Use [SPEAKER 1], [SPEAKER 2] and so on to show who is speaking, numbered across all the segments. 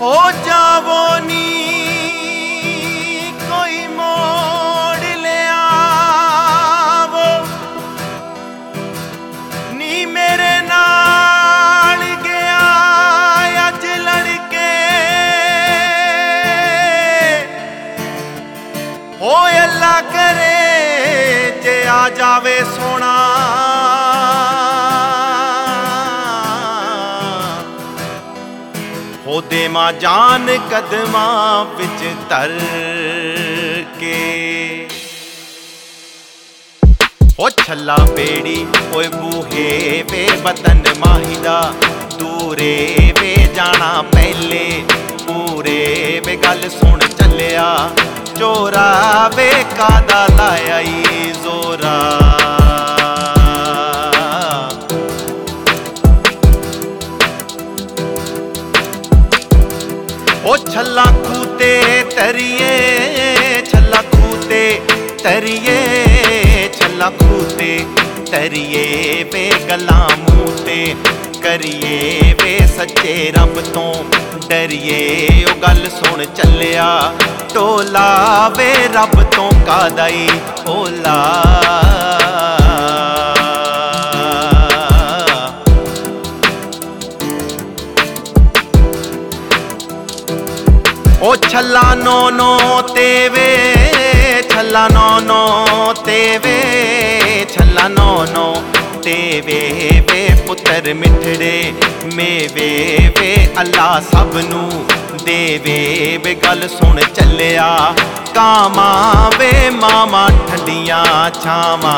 [SPEAKER 1] हो जावो नी कोई मोड़ ले आवो नी मेरे नाल गया अज लड़के हो अल्लाह करे जे आ जावे सोना हो दे मां जान कदमां विच तर के ओ छला बेड़ी ओए बूहे वे वतन माहिदा दूरे वे जाना पहले पूरे वे गल सुन चलिया चोरा वे कादा लाया जोरा ओ छला खूते तरिए छला खूते तरिए छला खूते तरिए वे गला मूते करिए वे सच्चे रब तो डरिए ओ गल सुन चलिया टोला वे रब तो कादाई ओला ओ छला नो नो तेवे छला नो नो तेवे छला नो नो तेवे वे पुत्र मिठड़े मेवे वे अल्लाह सबनू देवे वे गल सुन चलिया कामा वे मामा ठंडियां छावां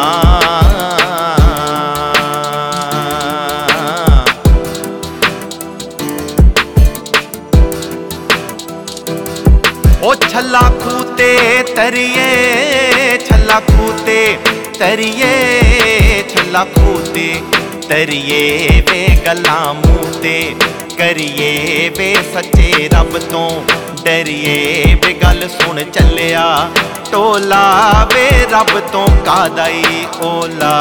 [SPEAKER 1] ओ छला खूते तरिए छला खूते तरिए छला खूते तरिए वे गला मूते करिए वे सच्चे रब तो डरिए वे गल सुन चलिया टोला वे रब तो कादाई ओला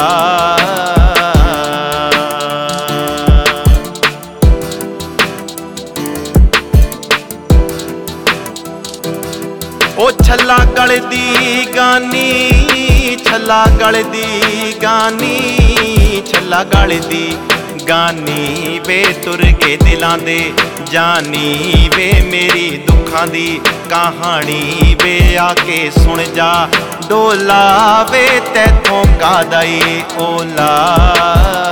[SPEAKER 1] ओ छला गलदी गानी छला गलदी गानी छला गलदी गानी वे तुर के दिलां दे जानी वे मेरी दुखां दी कहानी वे आके सुन जा डोला वे तैथों कादाई ओला।